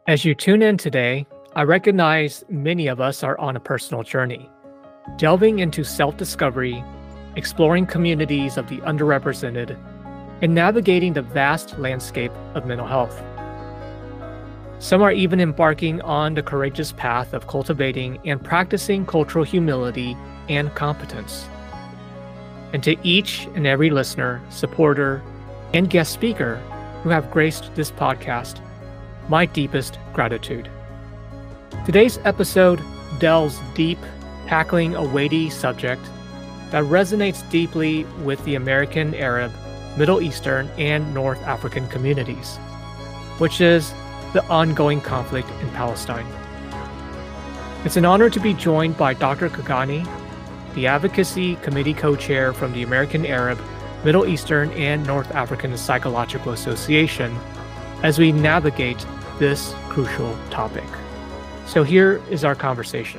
As you tune in today, I recognize many of us are on a personal journey, delving into self discovery, exploring communities of the underrepresented, and navigating the vast landscape of mental health. Some are even embarking on the courageous path of cultivating and practicing cultural humility and competence. And to each and every listener, supporter, and guest speaker who have graced this podcast, my deepest gratitude. Today's episode delves deep, tackling a weighty subject that resonates deeply with the American Arab, Middle Eastern, and North African communities, which is the ongoing conflict in Palestine. It's an honor to be joined by Dr. Khaghani, the Advocacy Committee Co-Chair from the American Arab, Middle Eastern, and North African Psychological Association, as we navigate this crucial topic. So here is our conversation.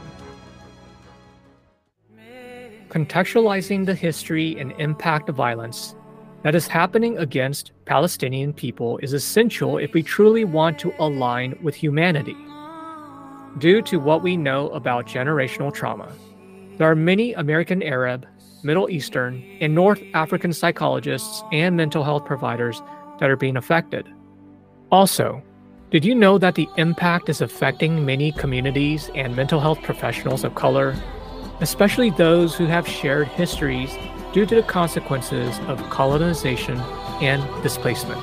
Contextualizing the history and impact of violence that is happening against Palestinian people is essential if we truly want to align with humanity. Due to what we know about generational trauma, there are many American Arab, Middle Eastern, and North African psychologists and mental health providers that are being affected. Also, did you know that the impact is affecting many communities and mental health professionals of color, especially those who have shared histories due to the consequences of colonization and displacement?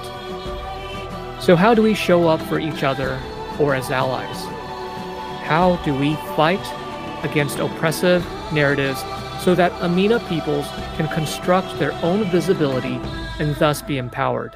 So how do we show up for each other or as allies? How do we fight against oppressive narratives so that Amina peoples can construct their own visibility and thus be empowered?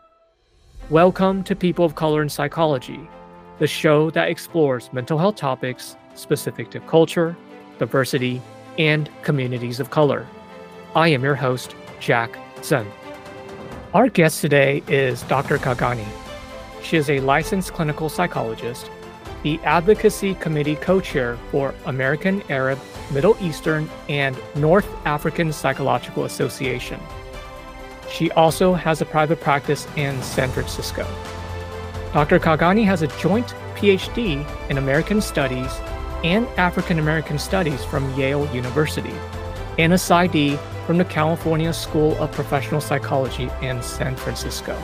Welcome to People of Color in Psychology, the show that explores mental health topics specific to culture, diversity, and communities of color. I am your host, Jack Zen. Our guest today is Dr. Khaghani. She is a licensed clinical psychologist, the Advocacy Committee Co-Chair for American Arab, Middle Eastern, and North African Psychological Association. She also has a private practice in San Francisco. Dr. Khaghani has a joint PhD in American Studies and African American Studies from Yale University, and a PsyD from the California School of Professional Psychology in San Francisco.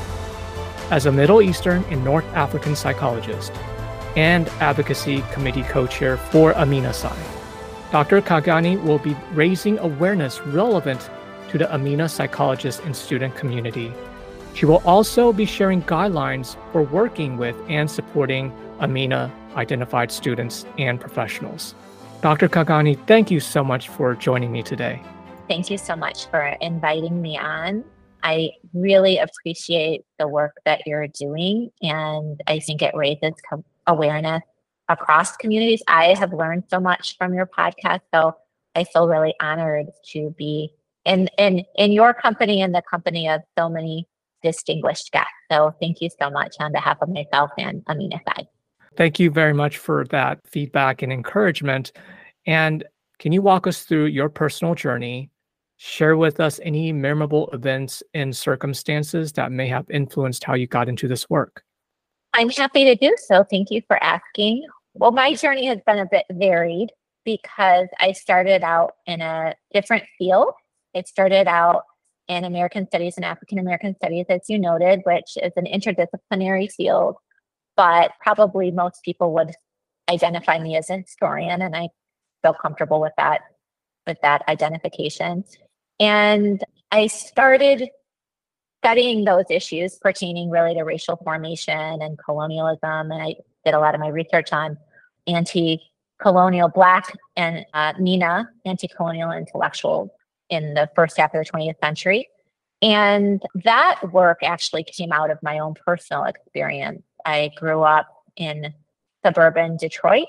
As a Middle Eastern and North African psychologist and Advocacy Committee Co-Chair for Amina Psy, Dr. Khaghani will be raising awareness relevant to the Amina psychologist and student community. She will also be sharing guidelines for working with and supporting Amina identified students and professionals. Dr. Khaghani, thank you so much for joining me today. Thank you so much for inviting me on. I really appreciate the work that you're doing, and I think it raises awareness across communities. I have learned so much from your podcast, so I feel really honored to be in your company and the company of so many distinguished guests. So thank you so much on behalf of myself and Amina Psy. Thank you very much for that feedback and encouragement. And can you walk us through your personal journey? Share with us any memorable events and circumstances that may have influenced how you got into this work. I'm happy to do so. Thank you for asking. Well, my journey has been a bit varied because I started out in a different field. It started out in American Studies and African American Studies, as you noted, which is an interdisciplinary field, but probably most people would identify me as a historian, and I feel comfortable with that identification. And I started studying those issues pertaining really to racial formation and colonialism, and I did a lot of my research on anti-colonial Black and MENA, anti-colonial intellectuals in the first half of the 20th century. And that work actually came out of my own personal experience. I grew up in suburban Detroit.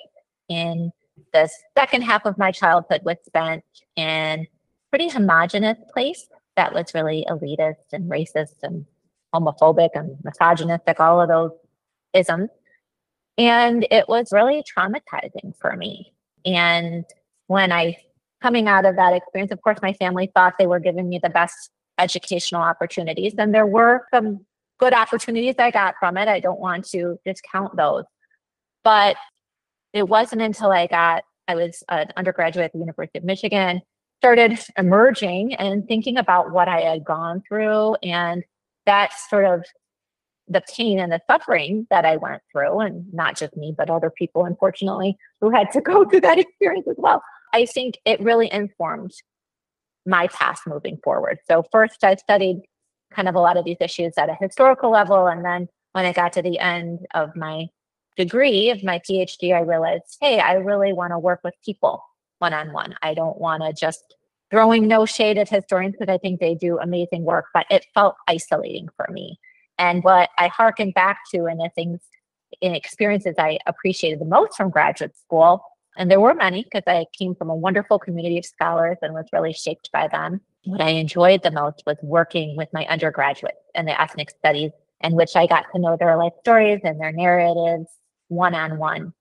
In the second half of my childhood was spent in a pretty homogenous place that was really elitist and racist and homophobic and misogynistic, all of those isms. And it was really traumatizing for me. And when coming out of that experience, of course, my family thought they were giving me the best educational opportunities. And there were some good opportunities I got from it. I don't want to discount those. But it wasn't until I was an undergraduate at the University of Michigan, started emerging and thinking about what I had gone through, and that sort of the pain and the suffering that I went through, and not just me, but other people, unfortunately, who had to go through that experience as well. I think it really informed my path moving forward. So first I studied kind of a lot of these issues at a historical level. And then when I got to the end of my degree, of my PhD, I realized, hey, I really want to work with people one-on-one. I don't want to just throwing no shade at historians, because I think they do amazing work, but it felt isolating for me. And what I hearkened back to, and the things and experiences I appreciated the most from graduate school, and there were many because I came from a wonderful community of scholars and was really shaped by them. What I enjoyed the most was working with my undergraduates in the ethnic studies, in which I got to know their life stories and their narratives one-on-one.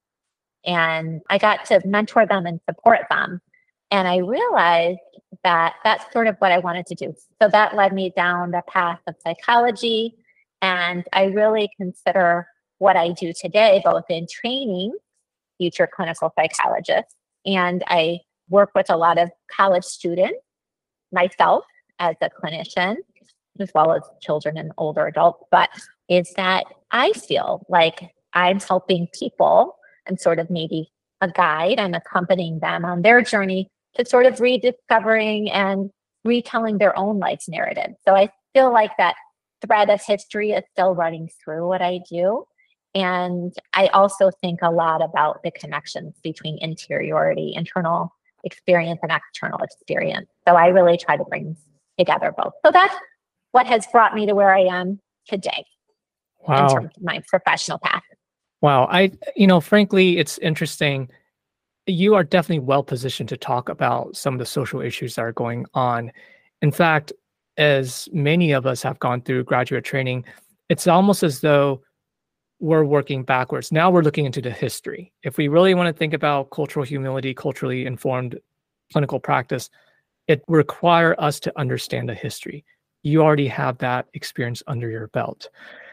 And I got to mentor them and support them. And I realized that that's sort of what I wanted to do. So that led me down the path of psychology. And I really consider what I do today, both in training future clinical psychologists, and I work with a lot of college students myself as a clinician, as well as children and older adults, but is that I feel like I'm helping people and sort of maybe a guide. I'm accompanying them on their journey to sort of rediscovering and retelling their own life narrative. So I feel like that thread of history is still running through what I do. And I also think a lot about the connections between interiority, internal experience, and external experience. So I really try to bring together both. So that's what has brought me to where I am today in terms of my professional path. Wow. Frankly, it's interesting. You are definitely well positioned to talk about some of the social issues that are going on. In fact, as many of us have gone through graduate training, it's almost as though we're working backwards. Now we're looking into the history. If we really want to think about cultural humility, culturally informed clinical practice, it requires us to understand the history. You already have that experience under your belt.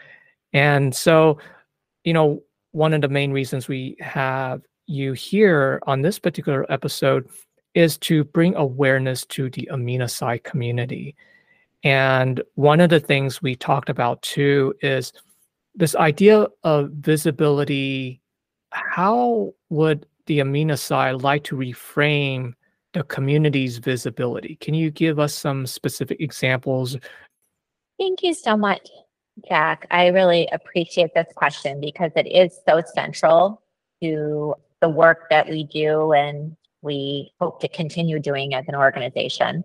And so, one of the main reasons we have you here on this particular episode is to bring awareness to the Amina Sai community. And one of the things we talked about too is this idea of visibility. How would the Amina Sai like to reframe the community's visibility? Can you give us some specific examples? Thank you so much, Jack. I really appreciate this question because it is so central to the work that we do and we hope to continue doing as an organization.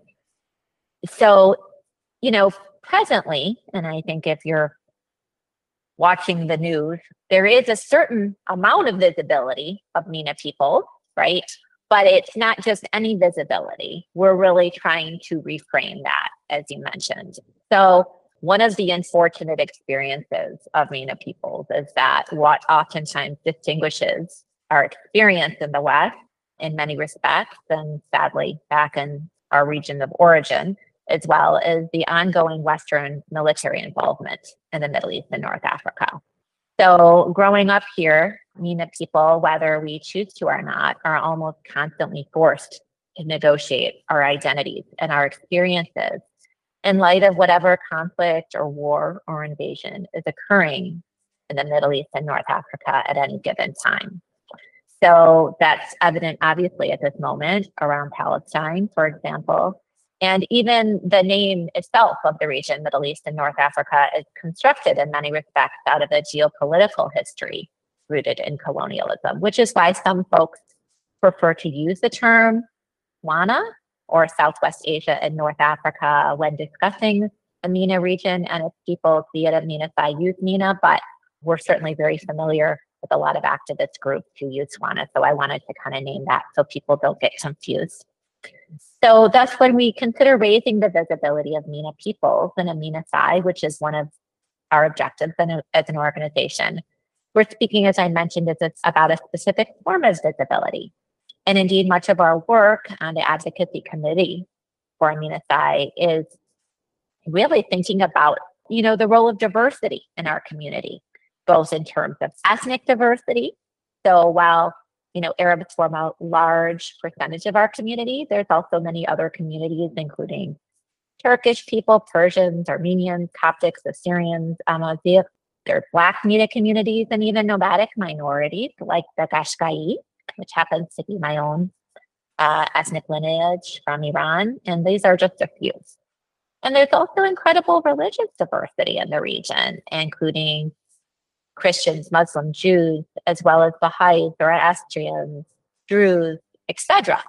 So, presently, and I think if you're watching the news, there is a certain amount of visibility of MENA people, right? But it's not just any visibility. We're really trying to reframe that, as you mentioned. So one of the unfortunate experiences of MENA peoples is that what oftentimes distinguishes our experience in the West in many respects, and sadly back in our region of origin, as well as the ongoing Western military involvement in the Middle East and North Africa. So growing up here, MENA people, whether we choose to or not, are almost constantly forced to negotiate our identities and our experiences in light of whatever conflict or war or invasion is occurring in the Middle East and North Africa at any given time. So that's evident, obviously, at this moment around Palestine, for example. And even the name itself of the region, Middle East and North Africa, is constructed in many respects out of a geopolitical history rooted in colonialism, which is why some folks prefer to use the term WANA or Southwest Asia and North Africa when discussing the MENA region and its people, be it Amina Sai use MENA, but we're certainly very familiar with a lot of activist groups who use WANA. So I wanted to kind of name that so people don't get confused. So that's when we consider raising the visibility of MENA peoples and Amina Sai, which is one of our objectives as an organization. We're speaking, as I mentioned, it's about a specific form of visibility. And indeed, much of our work on the advocacy committee for Amina Sai is really thinking about the role of diversity in our community, both in terms of ethnic diversity. So while, Arabs form a large percentage of our community, there's also many other communities, including Turkish people, Persians, Armenians, Coptics, Assyrians, Amazighs. There's Black MENA communities and even nomadic minorities like the Qashqai, which happens to be my own ethnic lineage from Iran. And these are just a few. And there's also incredible religious diversity in the region, including Christians, Muslims, Jews, as well as Baha'is, Zoroastrians, Druze, etc.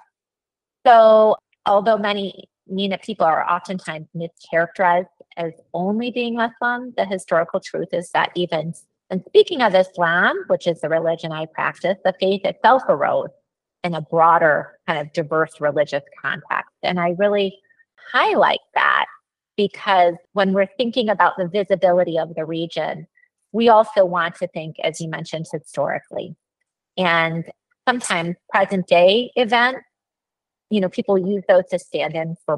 So although many MENA people are oftentimes mischaracterized as only being Muslim, the historical truth is that even, and speaking of Islam, which is the religion I practice, the faith itself arose in a broader kind of diverse religious context. And I really highlight that because when we're thinking about the visibility of the region, we also want to think, as you mentioned, historically. And sometimes present day events, people use those to stand in for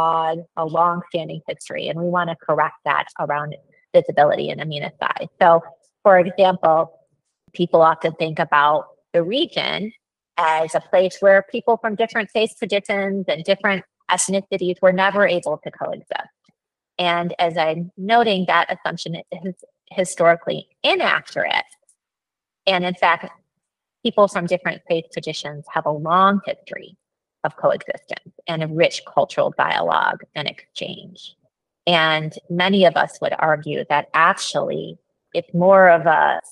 a long-standing history. And we want to correct that around visibility in MENA side. So, for example, people often think about the region as a place where people from different faith traditions and different ethnicities were never able to coexist. And as I'm noting, that assumption is historically inaccurate. And in fact, people from different faith traditions have a long history of coexistence and a rich cultural dialogue and exchange. And many of us would argue that actually it's more of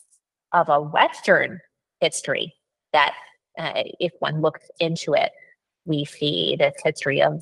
a Western history that if one looks into it, we see this history of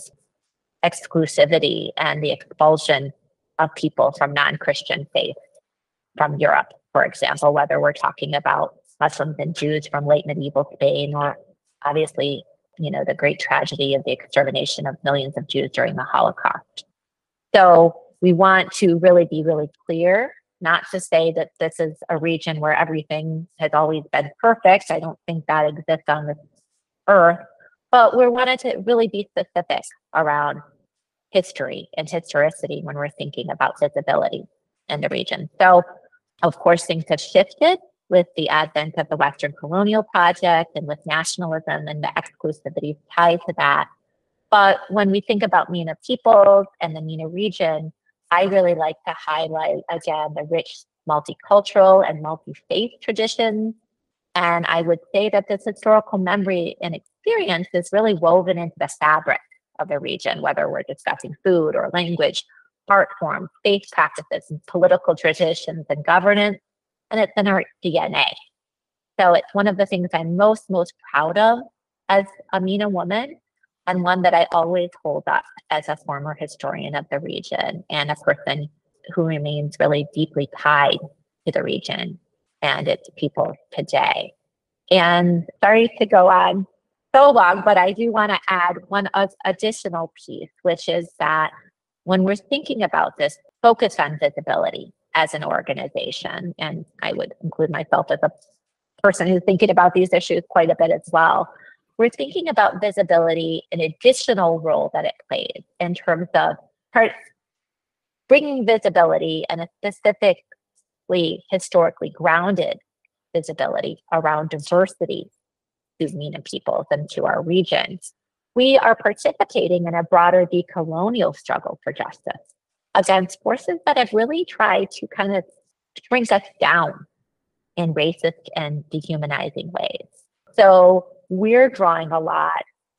exclusivity and the expulsion of people from non-Christian faith from Europe, for example, whether we're talking about Muslims and Jews from late medieval Spain or obviously, the great tragedy of the extermination of millions of Jews during the Holocaust. So we want to really be really clear, not to say that this is a region where everything has always been perfect. I don't think that exists on this earth, but we wanted to really be specific around history and historicity when we're thinking about visibility in the region. So, of course, things have shifted with the advent of the Western colonial project and with nationalism and the exclusivity tied to that. But when we think about MENA peoples and the MENA region, I really like to highlight, again, the rich multicultural and multi-faith traditions. And I would say that this historical memory and experience is really woven into the fabric of the region, whether we're discussing food or language, art forms, faith practices, and political traditions and governance, and it's in our DNA. So it's one of the things I'm most proud of as a MENA woman, and one that I always hold up as a former historian of the region and a person who remains really deeply tied to the region and its people today. And sorry to go on so long, but I do want to add one additional piece, which is that when we're thinking about this focus on visibility as an organization, and I would include myself as a person who's thinking about these issues quite a bit as well, we're thinking about visibility, an additional role that it plays in terms of bringing visibility and a specifically historically grounded visibility around diversity to MENA peoples and to our regions. We are participating in a broader decolonial struggle for justice against forces that have really tried to kind of shrink us down in racist and dehumanizing ways. So we're drawing a lot,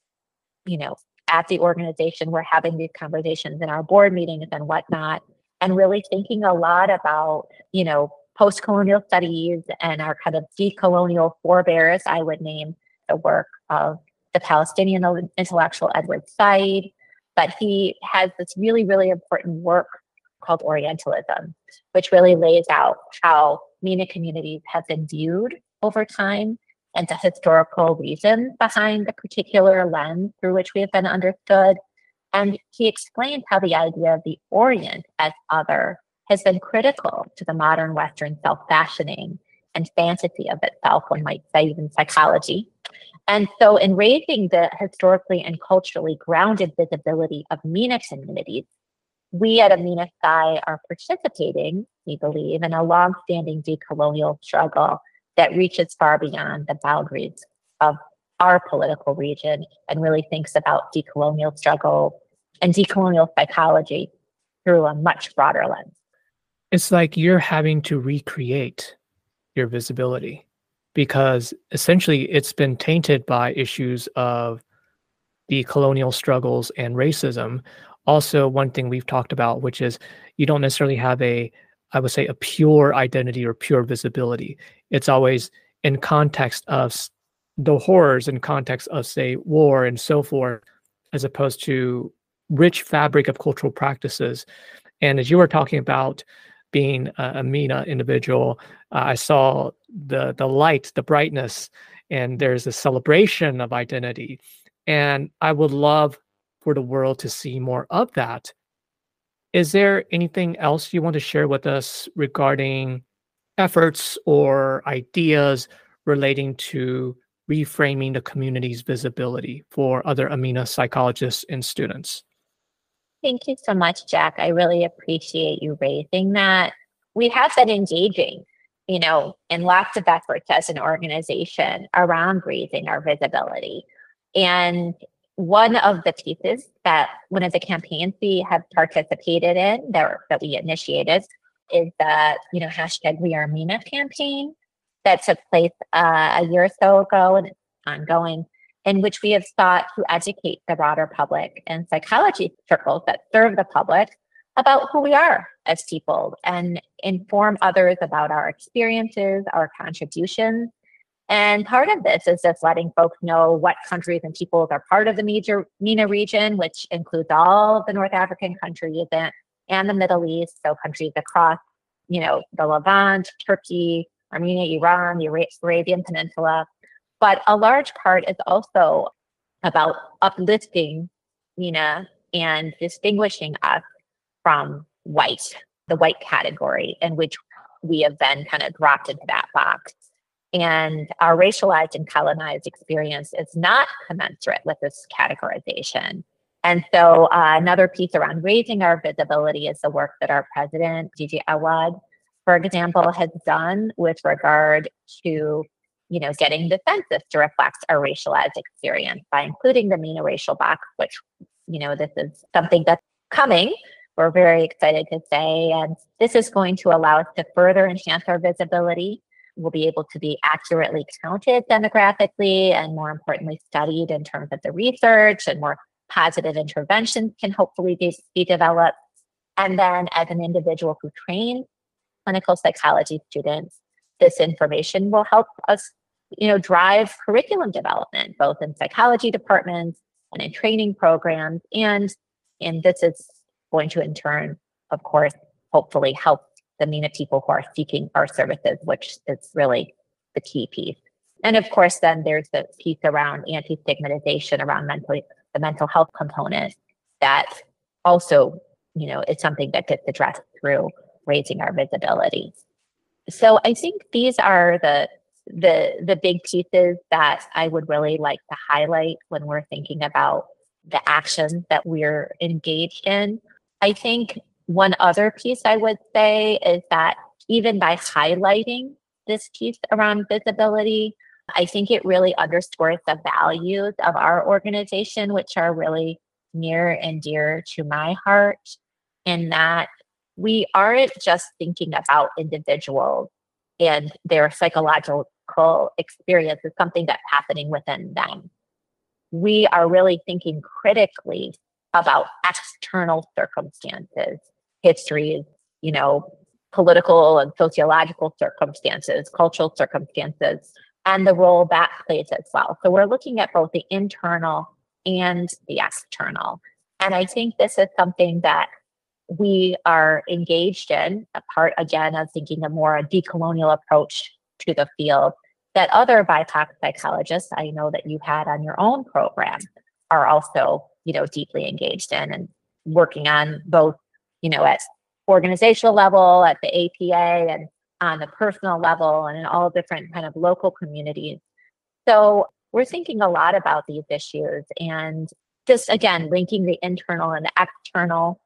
at the organization. We're having these conversations in our board meetings and whatnot, and really thinking a lot about, post-colonial studies and our kind of decolonial forebears. I would name the work of the Palestinian intellectual Edward Said, but he has this really, really important work called Orientalism, which really lays out how MENA communities have been viewed over time and the historical reasons behind the particular lens through which we have been understood. And he explains how the idea of the Orient as other has been critical to the modern Western self-fashioning and fantasy of itself, one might say even psychology. And so in raising the historically and culturally grounded visibility of MENA communities, we at Amina Psi are participating, we believe, in a long-standing decolonial struggle that reaches far beyond the boundaries of our political region and really thinks about decolonial struggle and decolonial psychology through a much broader lens. It's like you're having to recreate your visibility because essentially it's been tainted by issues of the colonial struggles and racism. Also, one thing we've talked about, which is you don't necessarily have I would say, a pure identity or pure visibility. It's always in context of the horrors, in context of, say, war and so forth, as opposed to rich fabric of cultural practices. And as you were talking about being a MENA individual, I saw the light, the brightness, and there's a celebration of identity. And I would love for the world to see more of that. Is there anything else you want to share with us regarding efforts or ideas relating to reframing the community's visibility for other Amina psychologists and students? Thank you so much, Jack. I really appreciate you raising that. We have been engaging, in lots of efforts as an organization around raising our visibility. And one of the pieces that one of the campaigns we have participated in that we initiated is the, hashtag We Are MENA campaign that took place a year or so ago and it's ongoing, in which we have sought to educate the broader public and psychology circles that serve the public about who we are as people and inform others about our experiences, our contributions. And part of this is just letting folks know what countries and peoples are part of the MENA region, which includes all of the North African countries and the Middle East, so countries across, the Levant, Turkey, Armenia, Iran, the Arabian Peninsula. But a large part is also about uplifting MENA and distinguishing us from the white category in which we have been kind of dropped into that box. And our racialized and colonized experience is not commensurate with this categorization. And so another piece around raising our visibility is the work that our president, Gigi Awad, for example, has done with regard to, getting the census to reflect our racialized experience by including the MENA racial box, which, this is something that's coming. We're very excited to say, and this is going to allow us to further enhance our visibility. We'll be able to be accurately counted demographically and more importantly, studied in terms of the research, and more positive interventions can hopefully be developed. And then as an individual who trains clinical psychology students, this information will help us, drive curriculum development, both in psychology departments and in training programs. And this is going to in turn, of course, hopefully help the MENA people who are seeking our services, which is really the key piece. And of course, then there's the piece around anti-stigmatization around the mental health component that also, is something that gets addressed through raising our visibility. So I think these are the big pieces that I would really like to highlight when we're thinking about the actions that we're engaged in. I think one other piece I would say is that even by highlighting this piece around visibility, I think it really underscores the values of our organization, which are really near and dear to my heart, in that we aren't just thinking about individuals and their psychological experience as something that's happening within them. We are really thinking critically about external circumstances, histories, political and sociological circumstances, cultural circumstances, and the role that plays as well. So we're looking at both the internal and the external. And I think this is something that we are engaged in, a part, again, of thinking a more decolonial approach to the field that other BIPOC psychologists I know that you had on your own program are also, deeply engaged in and working on both, at organizational level, at the APA, and on the personal level, and in all different kind of local communities. So we're thinking a lot about these issues and just, again, linking the internal and the external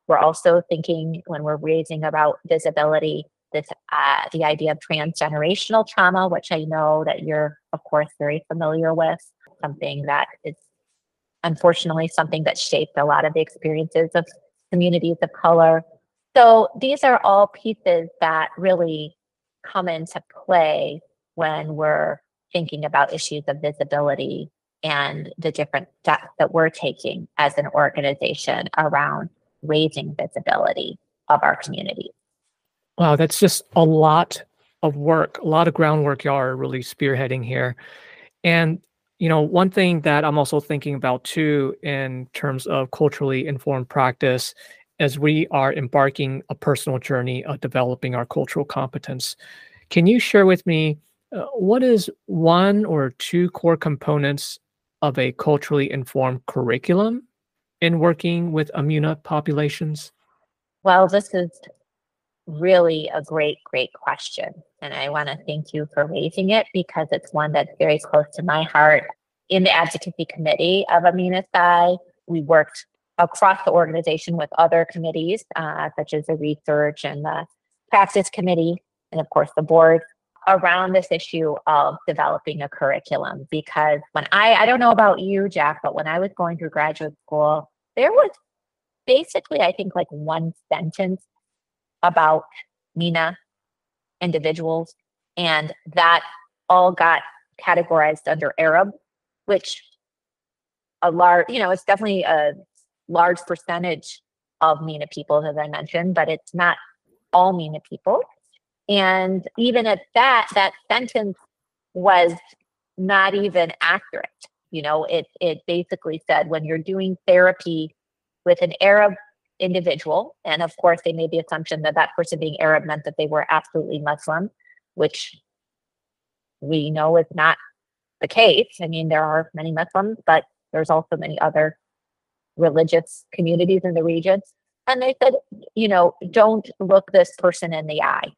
We're also thinking, when we're raising about visibility, this the idea of transgenerational trauma, which I know that you're, of course, very familiar with, something that is unfortunately something that shaped a lot of the experiences of communities of color. So these are all pieces that really come into play when we're thinking about issues of visibility and the different steps that we're taking as an organization around raising visibility of our community. Wow, that's just a lot of work, a lot of groundwork y'all are really spearheading here. And, one thing that I'm also thinking about too, in terms of culturally informed practice, as we are embarking a personal journey of developing our cultural competence. Can you share with me what is one or two core components of a culturally informed curriculum in working with Amuna populations? Well, this is really a great, great question. And I want to thank you for raising it because it's one that's very close to my heart. In the advocacy committee of Amuna, we worked across the organization with other committees, such as the research and the practice committee, and of course the board, around this issue of developing a curriculum. Because I don't know about you, Jack, but when I was going through graduate school, there was basically, I think, like one sentence about MENA individuals, and that all got categorized under Arab, which it's definitely a large percentage of MENA people, as I mentioned, but it's not all MENA people. And even at that sentence was not even accurate. It basically said when you're doing therapy with an Arab individual, and of course they made the assumption that that person being Arab meant that they were absolutely Muslim, which we know is not the case. I mean, there are many Muslims, but there's also many other religious communities in the region. And they said, don't look this person in the eye.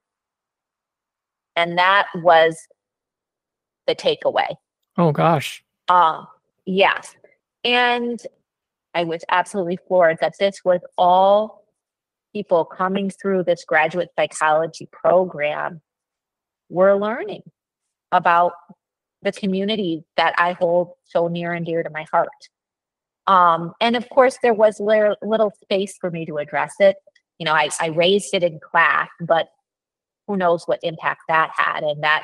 And that was the takeaway. Oh, gosh. Yes. And I was absolutely floored that this was all people coming through this graduate psychology program were learning about the community that I hold so near and dear to my heart. And of course, there was little space for me to address it. I raised it in class, but who knows what impact that had. And that,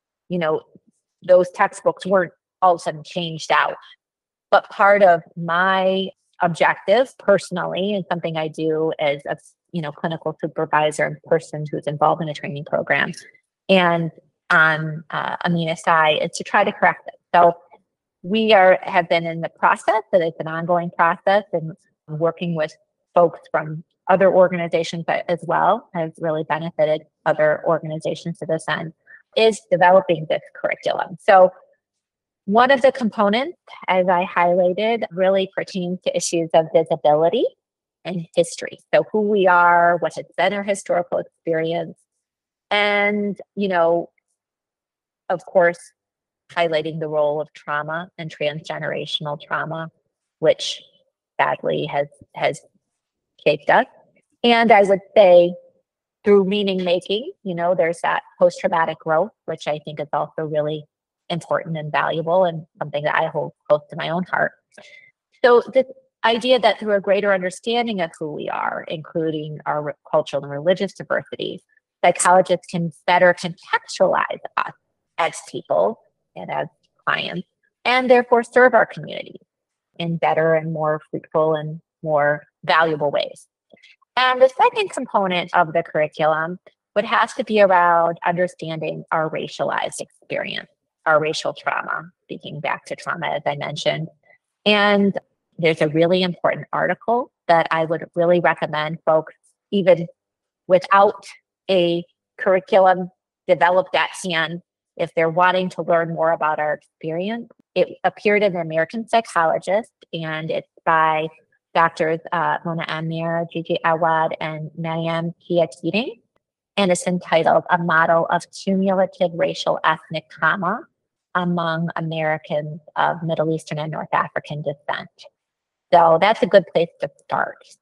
those textbooks weren't all of a sudden changed out. But part of my objective personally, and something I do as a clinical supervisor and person who's involved in a training program, and on Amuna is to try to correct it. So we have been in the process, and it's an ongoing process, and working with folks from other organizations as well has really benefited other organizations to this end, is developing this curriculum. So one of the components, as I highlighted, really pertains to issues of visibility and history. So who we are, what has been our historical experience, and, of course, highlighting the role of trauma and transgenerational trauma, which sadly has shaped us. And I would say through meaning making, there's that post-traumatic growth, which I think is also really important and valuable and something that I hold close to my own heart. So this idea that through a greater understanding of who we are, including our cultural and religious diversity, psychologists can better contextualize us as people and as clients, and therefore serve our community in better and more fruitful and more valuable ways. And the second component of the curriculum would have to be around understanding our racialized experience, our racial trauma, speaking back to trauma, as I mentioned. And there's a really important article that I would really recommend folks, even without a curriculum developed at hand, if they're wanting to learn more about our experience. It appeared in the American Psychologist, and it's by Doctors Mona Amir, Gigi Awad, and Mariam Kia Keating. And it's entitled A Model of Cumulative Racial Ethnic Trauma Among Americans of Middle Eastern and North African Descent. So that's a good place to start.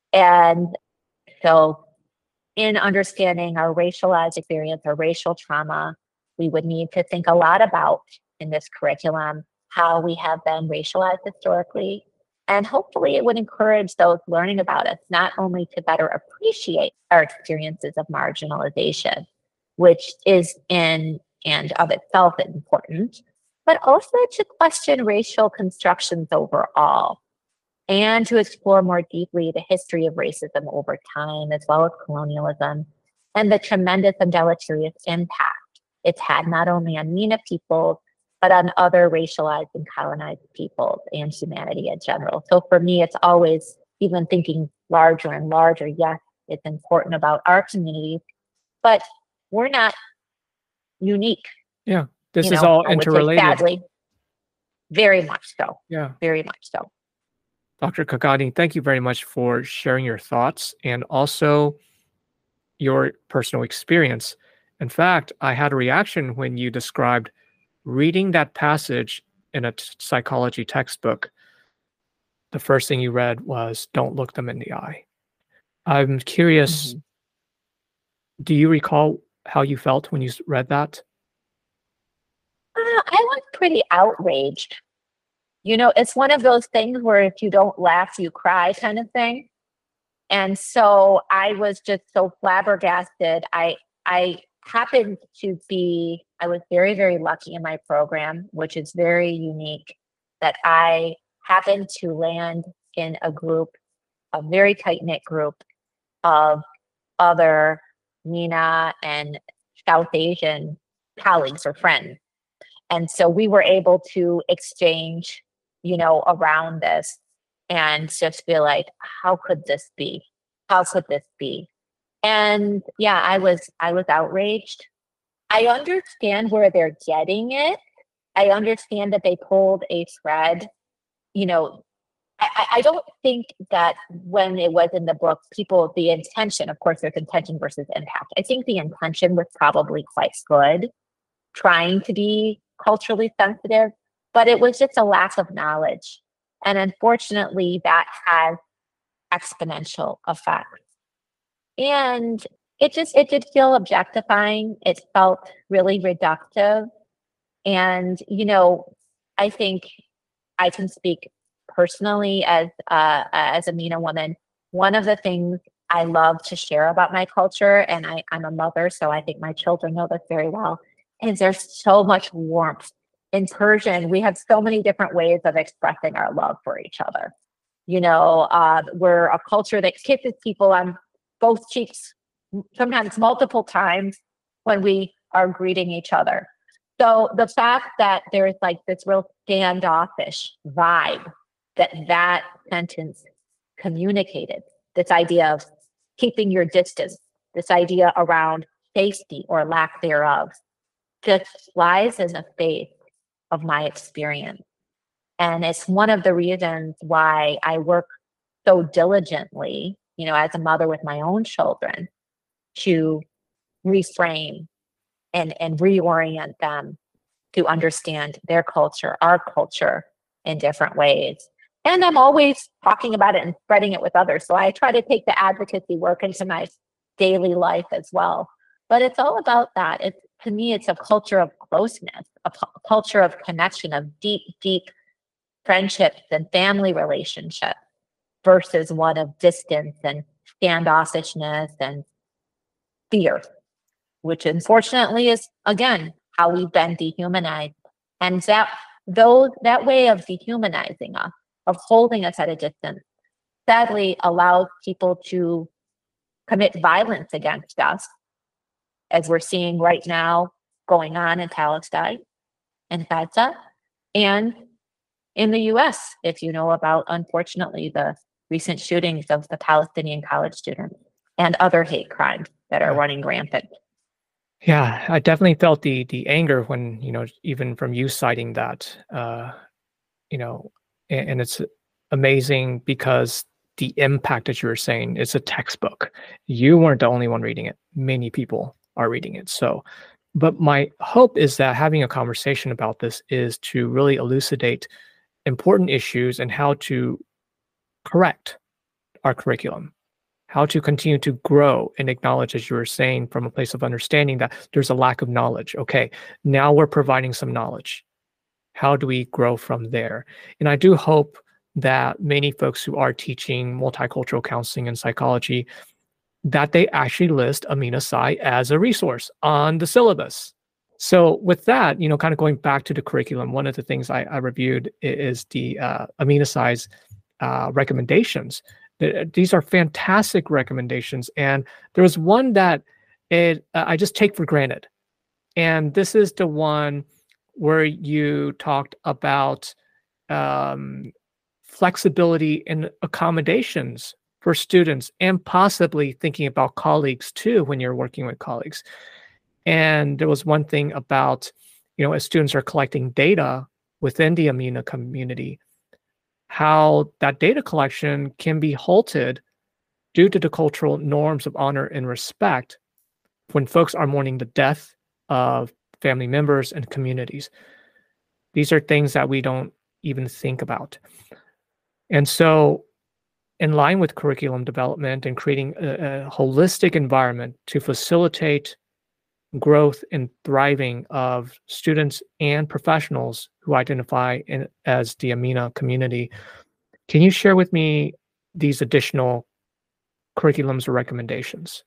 And so in understanding our racialized experience or racial trauma, we would need to think a lot about in this curriculum how we have been racialized historically. And hopefully it would encourage those learning about us not only to better appreciate our experiences of marginalization, which is in and of itself important, but also to question racial constructions overall and to explore more deeply the history of racism over time, as well as colonialism, and the tremendous and deleterious impact it's had not only on MENA peoples, but on other racialized and colonized peoples and humanity in general. So for me, it's always even thinking larger and larger. Yes, it's important about our communities, but we're not unique. Yeah, this is all I would say interrelated. sadly, very much so. Yeah. Very much so. Dr. Kagani, thank you very much for sharing your thoughts and also your personal experience. In fact, I had a reaction when you described reading that passage in a psychology textbook. The first thing you read was, don't look them in the eye. I'm curious, do you recall how you felt when you read that? I was pretty outraged. It's one of those things where if you don't laugh, you cry kind of thing. And so I was just so flabbergasted. I happened to be, I was very, very lucky in my program, which is very unique, that I happened to land in a group, a very tight-knit group of other MENA and South Asian colleagues or friends. And so we were able to exchange, around this and just feel like, how could this be? How could this be? And yeah, I was outraged. I understand where they're getting it. I understand that they pulled a thread. I don't think that when it was in the book, the intention, of course, there's intention versus impact. I think the intention was probably quite good, trying to be culturally sensitive, but it was just a lack of knowledge. And unfortunately, that has exponential effects. And it did feel objectifying. It felt really reductive. And, I think I can speak personally as a MENA woman. One of the things I love to share about my culture, and I'm a mother, so I think my children know this very well, is there's so much warmth. In Persian, we have so many different ways of expressing our love for each other. We're a culture that kisses people on both cheeks, sometimes multiple times when we are greeting each other. So the fact that there's like this real standoffish vibe that sentence communicated, this idea of keeping your distance, this idea around safety or lack thereof, just lies in the face of my experience. And it's one of the reasons why I work so diligently, as a mother with my own children, to reframe and reorient them to understand their culture, our culture in different ways. And I'm always talking about it and spreading it with others. So I try to take the advocacy work into my daily life as well. But it's all about that. To me, it's a culture of closeness, a culture of connection, of deep, deep friendships and family relationships versus one of distance and standoffishness and fear, which unfortunately is, again, how we've been dehumanized. And that way of dehumanizing us, of holding us at a distance, sadly allows people to commit violence against us, as we're seeing right now going on in Palestine and Gaza, and in the US, if you know about, unfortunately, the recent shootings of the Palestinian college students and other hate crimes that are running rampant. Yeah, I definitely felt the anger when, even from you citing that, and it's amazing because the impact that you were saying, it's a textbook. You weren't the only one reading it. Many people are reading it. So, but my hope is that having a conversation about this is to really elucidate important issues and how to correct our curriculum. how to continue to grow and acknowledge, as you were saying, from a place of understanding that there's a lack of knowledge. Okay, now we're providing some knowledge. How do we grow from there? And I do hope that many folks who are teaching multicultural counseling and psychology, that they actually list Amina Sai as a resource on the syllabus. So with that, kind of going back to the curriculum, one of the things I reviewed is the Amina Sai's recommendations. These are fantastic recommendations. And there was one that I just take for granted. And this is the one where you talked about flexibility and accommodations for students, and possibly thinking about colleagues too when you're working with colleagues. And there was one thing about, as students are collecting data within the Amina community, how that data collection can be halted due to the cultural norms of honor and respect when folks are mourning the death of family members and communities. These are things that we don't even think about. And so, in line with curriculum development and creating a holistic environment to facilitate growth and thriving of students and professionals who identify as the Amina community, can you share with me these additional curriculums or recommendations?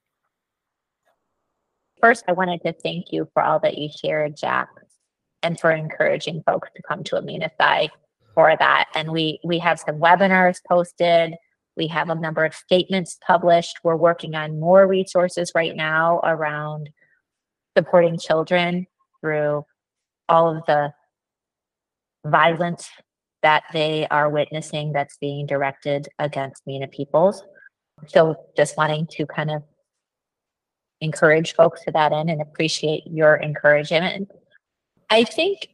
First, I wanted to thank you for all that you shared, Jack, and for encouraging folks to come to Amina Sai for that. And we have some webinars posted. We have a number of statements published. We're working on more resources right now around supporting children through all of the violence that they are witnessing that's being directed against MENA peoples. So just wanting to kind of encourage folks to that end and appreciate your encouragement. I think,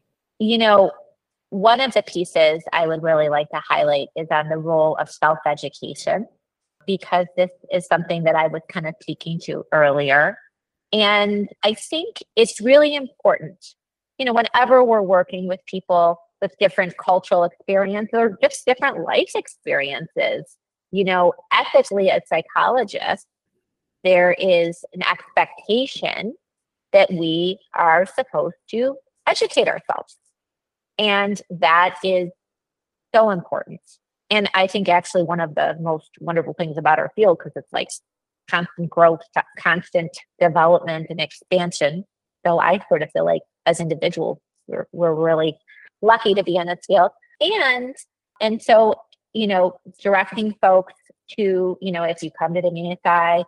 one of the pieces I would really like to highlight is on the role of self-education, because this is something that I was kind of speaking to earlier. And I think it's really important, whenever we're working with people with different cultural experiences or just different life experiences, ethically as psychologists, there is an expectation that we are supposed to educate ourselves. And that is so important. And I think actually one of the most wonderful things about our field, because it's like constant growth, constant development and expansion. So I sort of feel like as individuals, we're really lucky to be in this field. And so, directing folks to, if you come to the AminaSai.org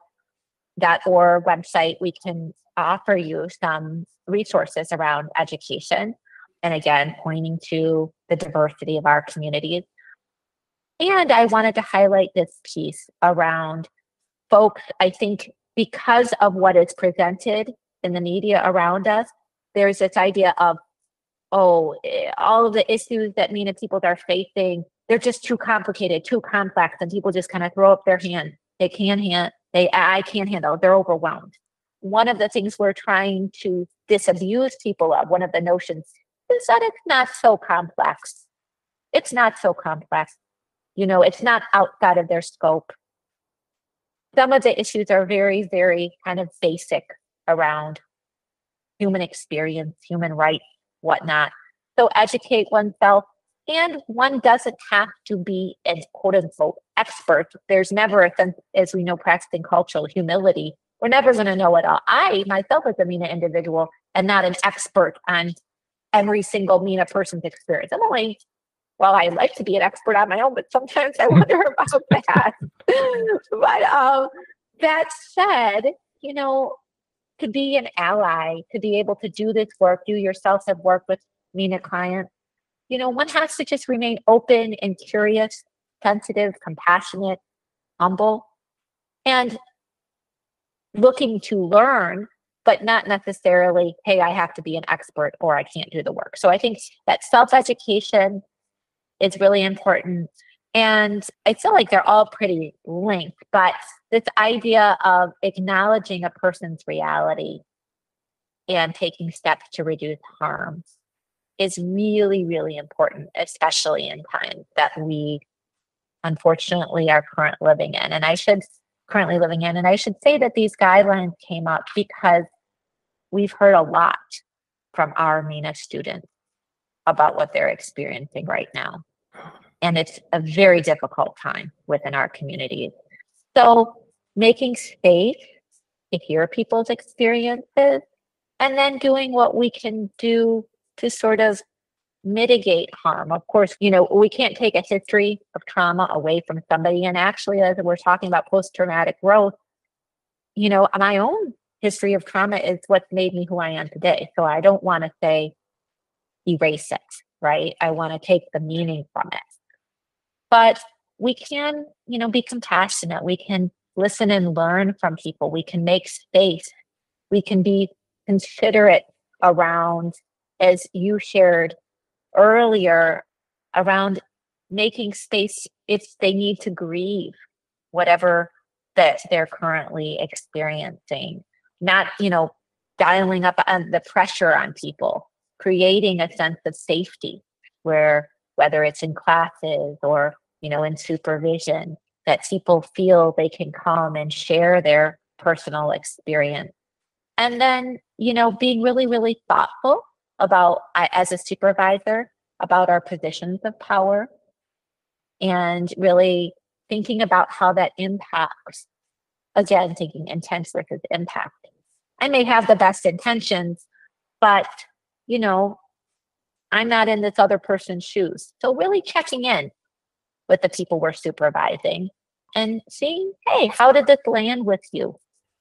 website, we can offer you some resources around education. And again, pointing to the diversity of our communities. And I wanted to highlight this piece around folks. I think because of what is presented in the media around us, there's this idea of, all of the issues that MENA peoples are facing, they're just too complicated, too complex, and people just kind of throw up their hand. I can't handle, they're overwhelmed. One of the things we're trying to disabuse people of, one of the notions, is that it's not so complex. It's not so complex. It's not outside of their scope. Some of the issues are very, very kind of basic around human experience, human rights, whatnot. So educate oneself, and one doesn't have to be a quote unquote expert. There's never a sense, as we know, practicing cultural humility. We're never going to know it all. I myself as a MENA individual am not an expert on every single MENA person's experience. I like to be an expert on my own, but sometimes I wonder about that. But that said, to be an ally, to be able to do this work, you yourself have worked with MENA clients, one has to just remain open and curious, sensitive, compassionate, humble, and looking to learn, but not necessarily, hey, I have to be an expert or I can't do the work. So I think that self-education is really important. And I feel like they're all pretty linked, but this idea of acknowledging a person's reality and taking steps to reduce harm is really, really important, especially in times that we unfortunately are currently living in. And I should currently living in. And I should say that these guidelines came up because we've heard a lot from our MENA students about what they're experiencing right now. And it's a very difficult time within our communities. So making space to hear people's experiences and then doing what we can do to sort of mitigate harm. Of course, we can't take a history of trauma away from somebody. And actually, as we're talking about post-traumatic growth, my own history of trauma is what's made me who I am today. So I don't want to say erase it, right? I want to take the meaning from it. But we can, be compassionate. We can listen and learn from people. We can make space. We can be considerate around, as you shared earlier, around making space if they need to grieve whatever that they're currently experiencing. Not, dialing up on the pressure on people, creating a sense of safety where, whether it's in classes or, in supervision, that people feel they can come and share their personal experience. And then, being really, really thoughtful about, as a supervisor, about our positions of power and really thinking about how that impacts, again, thinking intent versus impact. I may have the best intentions, but, I'm not in this other person's shoes. So really checking in with the people we're supervising and seeing, hey, how did this land with you?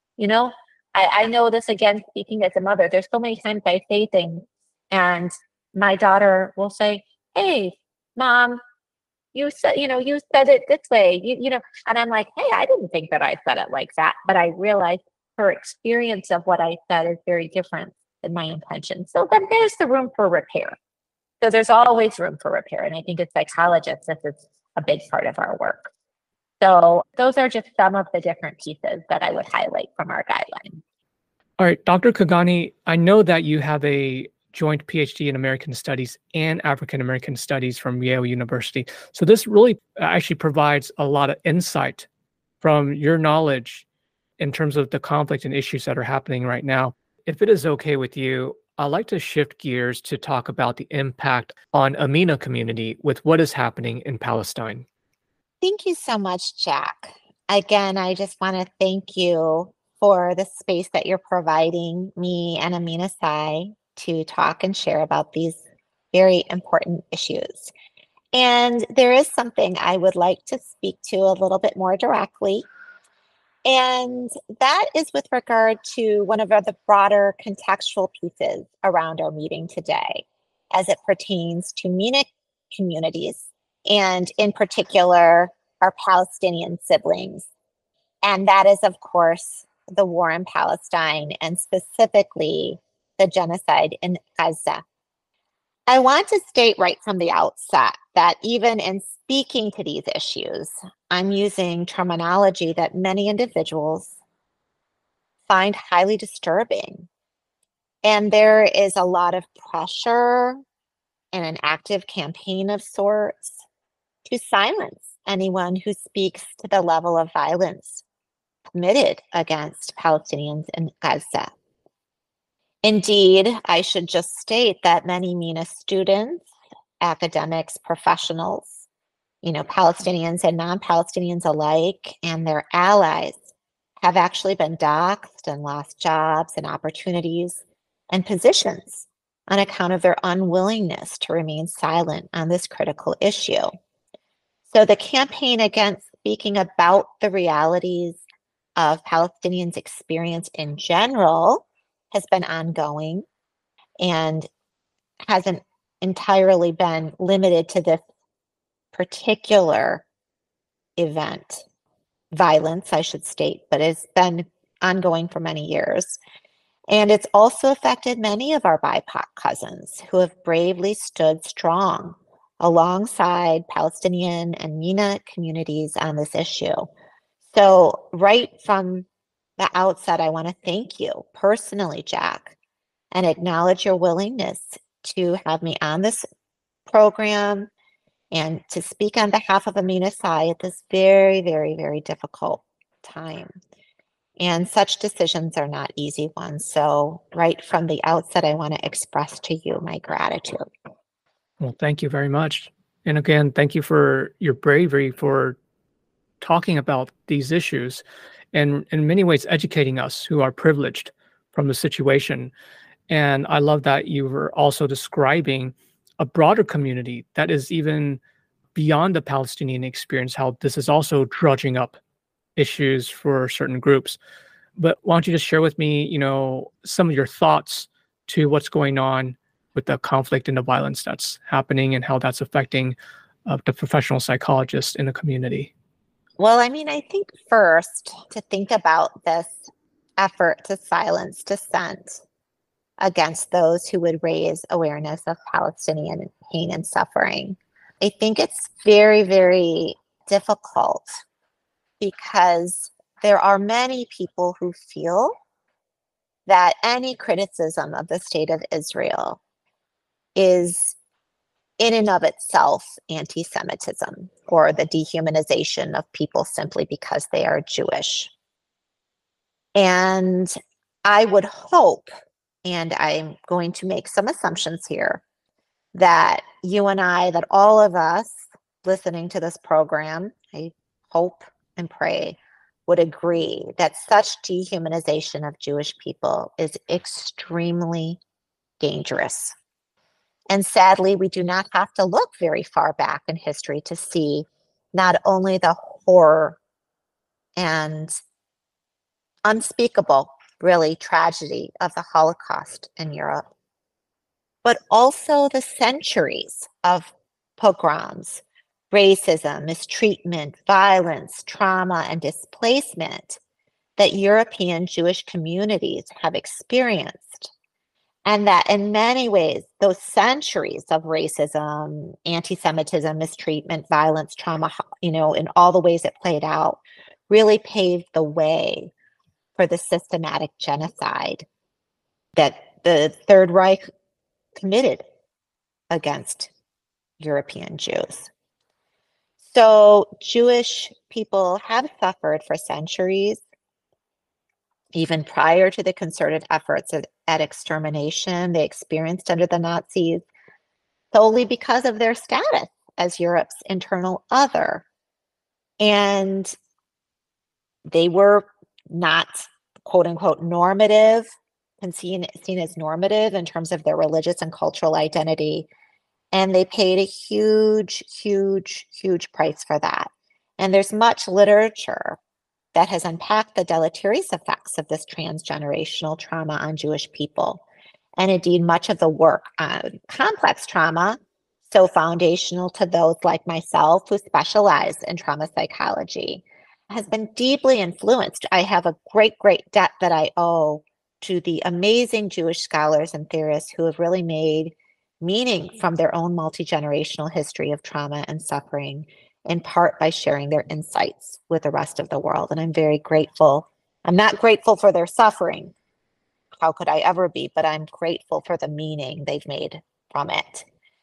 I know this, again, speaking as a mother, there's so many times I say things and my daughter will say, hey, mom, you said it this way, and I'm like, hey, I didn't think that I said it like that. But I realized her experience of what I said is very different than my intention. So then there's the room for repair. So there's always room for repair. And I think as psychologists, this is a big part of our work. So those are just some of the different pieces that I would highlight from our guidelines. All right, Dr. Kugani, I know that you have a joint PhD in American Studies and African American Studies from Yale University. So this really actually provides a lot of insight from your knowledge in terms of the conflict and issues that are happening right now. If it is okay with you, I'd like to shift gears to talk about the impact on a MENA community with what is happening in Palestine. Thank you so much, Jack. Again, I just want to thank you for the space that you're providing me and Amina Sai to talk and share about these very important issues. And there is something I would like to speak to a little bit more directly. And that is with regard to one of the broader contextual pieces around our meeting today, as it pertains to MENA communities, and in particular, our Palestinian siblings. And that is, of course, the war in Palestine, and specifically the genocide in Gaza. I want to state right from the outset that even in speaking to these issues, I'm using terminology that many individuals find highly disturbing. And there is a lot of pressure and an active campaign of sorts to silence anyone who speaks to the level of violence committed against Palestinians in Gaza. Indeed, I should just state that many MENA students, academics, professionals, Palestinians and non-Palestinians alike, and their allies have actually been doxxed and lost jobs and opportunities and positions on account of their unwillingness to remain silent on this critical issue. So the campaign against speaking about the realities of Palestinians' experience in general has been ongoing and hasn't entirely been limited to this particular event, violence, I should state, but it's been ongoing for many years. And it's also affected many of our BIPOC cousins who have bravely stood strong alongside Palestinian and MENA communities on this issue. So right from the outset, I want to thank you personally, Jack, and acknowledge your willingness to have me on this program and to speak on behalf of Amina Sai at this very, very, very difficult time. And such decisions are not easy ones. So right from the outset, I want to express to you my gratitude. Well, thank you very much. And again, thank you for your bravery for talking about these issues and in many ways educating us who are privileged from the situation. And I love that you were also describing a broader community that is even beyond the Palestinian experience, how this is also drudging up issues for certain groups. But why don't you just share with me, some of your thoughts to what's going on with the conflict and the violence that's happening and how that's affecting the professional psychologists in the community? Well, I mean, I think first to think about this effort to silence dissent against those who would raise awareness of Palestinian pain and suffering. I think it's very, very difficult because there are many people who feel that any criticism of the state of Israel is in and of itself anti-Semitism or the dehumanization of people simply because they are Jewish. And I would hope, and I'm going to make some assumptions here, that you and I, that all of us listening to this program, I hope and pray, would agree that such dehumanization of Jewish people is extremely dangerous. And sadly, we do not have to look very far back in history to see not only the horror and unspeakable, really, tragedy of the Holocaust in Europe, but also the centuries of pogroms, racism, mistreatment, violence, trauma, and displacement that European Jewish communities have experienced. And that in many ways, those centuries of racism, anti-Semitism, mistreatment, violence, trauma, in all the ways it played out, really paved the way for the systematic genocide that the Third Reich committed against European Jews. So Jewish people have suffered for centuries, even prior to the concerted efforts at extermination they experienced under the Nazis, solely because of their status as Europe's internal other. And they were not, quote unquote, normative, and seen as normative in terms of their religious and cultural identity. And they paid a huge, huge, huge price for that. And there's much literature that has unpacked the deleterious effects of this transgenerational trauma on Jewish people. And indeed, much of the work on complex trauma, so foundational to those like myself who specialize in trauma psychology, has been deeply influenced. I have a great, great debt that I owe to the amazing Jewish scholars and theorists who have really made meaning from their own multi-generational history of trauma and suffering, in part by sharing their insights with the rest of the world. And I'm very grateful. I'm not grateful for their suffering. How could I ever be? But I'm grateful for the meaning they've made from it.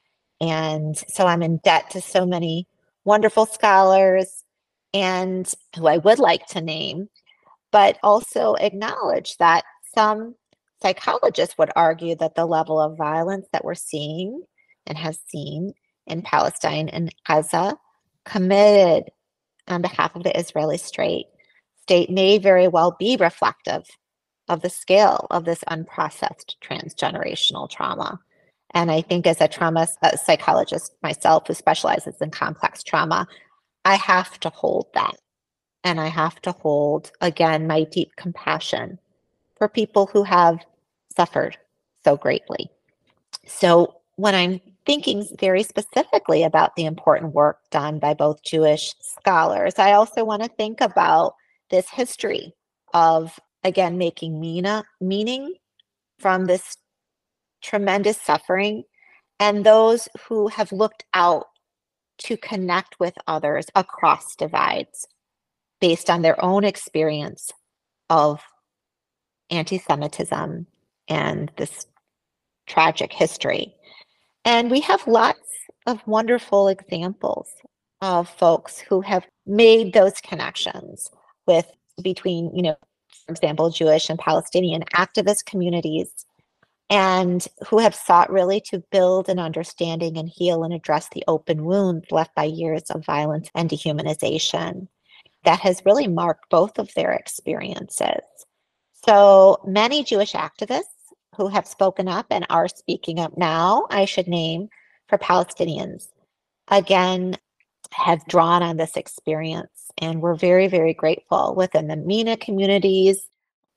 And so I'm in debt to so many wonderful scholars and who I would like to name, but also acknowledge that some psychologists would argue that the level of violence that we're seeing and have seen in Palestine and Gaza committed on behalf of the Israeli state may very well be reflective of the scale of this unprocessed transgenerational trauma. And I think as a trauma psychologist myself who specializes in complex trauma, I have to hold that. And I have to hold, again, my deep compassion for people who have suffered so greatly. So when I'm thinking very specifically about the important work done by both Jewish scholars, I also want to think about this history of, again, making meaning from this tremendous suffering, and those who have looked out to connect with others across divides based on their own experience of anti-Semitism and this tragic history. And we have lots of wonderful examples of folks who have made those connections with between, for example, Jewish and Palestinian activist communities, and who have sought really to build an understanding and heal and address the open wounds left by years of violence and dehumanization that has really marked both of their experiences. So many Jewish activists who have spoken up and are speaking up now, I should name, for Palestinians, again, have drawn on this experience. And we're very, very grateful within the MENA communities.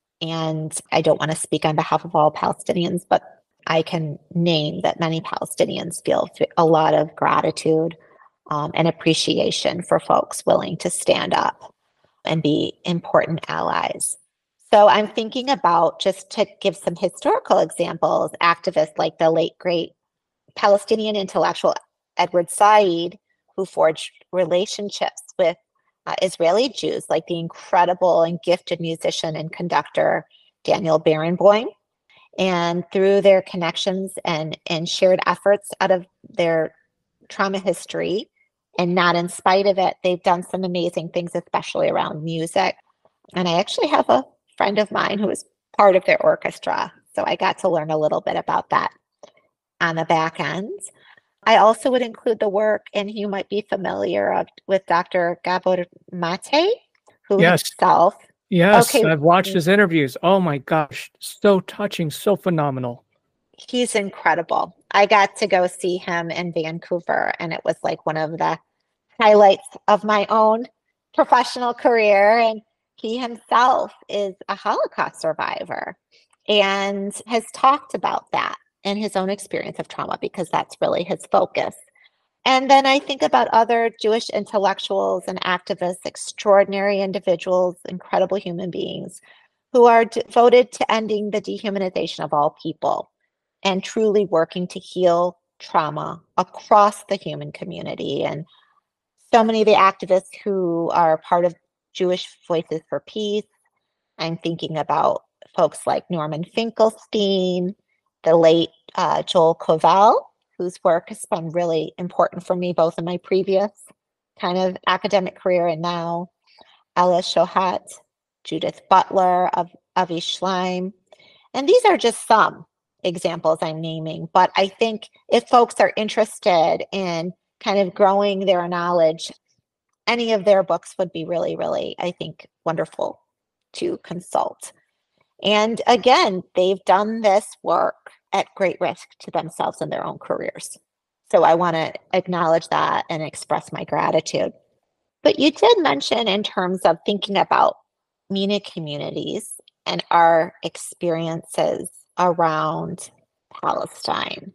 And I don't want to speak on behalf of all Palestinians, but I can name that many Palestinians feel a lot of gratitude and appreciation for folks willing to stand up and be important allies. So I'm thinking about, just to give some historical examples, activists like the late great Palestinian intellectual Edward Said, who forged relationships with Israeli Jews, like the incredible and gifted musician and conductor Daniel Barenboim. And through their connections and shared efforts out of their trauma history, and not in spite of it, they've done some amazing things, especially around music. And I actually have a friend of mine who was part of their orchestra, so I got to learn a little bit about that on the back end. I also would include the work, and you might be familiar with Dr. Gabor Mate, who Yes. himself. Yes, Okay. I've watched his interviews. Oh my gosh, so touching, so phenomenal. He's incredible. I got to go see him in Vancouver, and it was like one of the highlights of my own professional career. And he himself is a Holocaust survivor and has talked about that and his own experience of trauma, because that's really his focus. And then I think about other Jewish intellectuals and activists, extraordinary individuals, incredible human beings who are devoted to ending the dehumanization of all people and truly working to heal trauma across the human community. And so many of the activists who are part of Jewish Voices for Peace, I'm thinking about folks like Norman Finkelstein, the late Joel Koval, whose work has been really important for me, both in my previous kind of academic career and now, Ella Shohat, Judith Butler, Avi Schleim. And these are just some examples I'm naming, but I think if folks are interested in kind of growing their knowledge, any of their books would be really, really, I think, wonderful to consult. And again, they've done this work at great risk to themselves and their own careers. So I want to acknowledge that and express my gratitude. But you did mention, in terms of thinking about MENA communities and our experiences around Palestine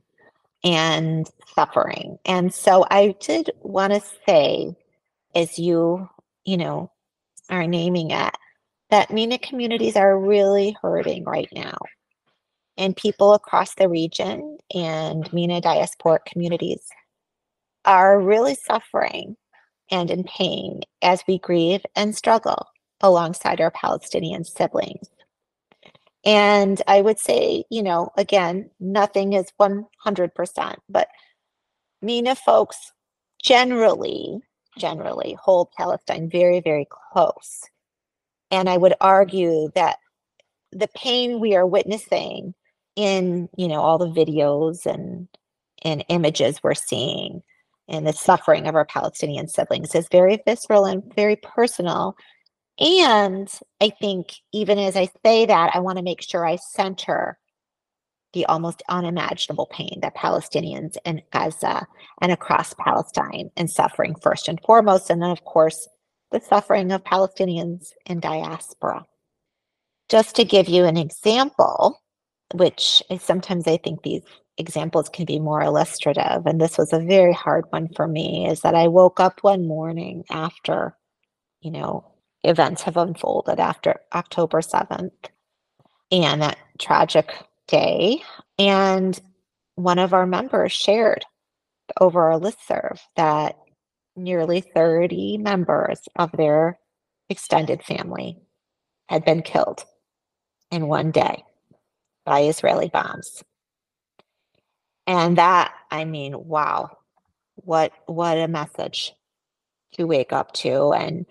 and suffering. And so I did want to say, as you are naming it, that MENA communities are really hurting right now. And people across the region and MENA diasporic communities are really suffering and in pain as we grieve and struggle alongside our Palestinian siblings. And I would say, again, nothing is 100%, but MENA folks generally hold Palestine very, very close. And I would argue that the pain we are witnessing in, all the videos and images we're seeing, and the suffering of our Palestinian siblings, is very visceral and very personal. And I think, even as I say that, I want to make sure I center the almost unimaginable pain that Palestinians in Gaza and across Palestine and suffering first and foremost, and then, of course, the suffering of Palestinians in diaspora. Just to give you an example, which sometimes I think these examples can be more illustrative, and this was a very hard one for me, is that I woke up one morning after, events have unfolded after October 7th and that tragic day. And one of our members shared over our listserv that nearly 30 members of their extended family had been killed in one day by Israeli bombs. And that, wow, what a message to wake up to. And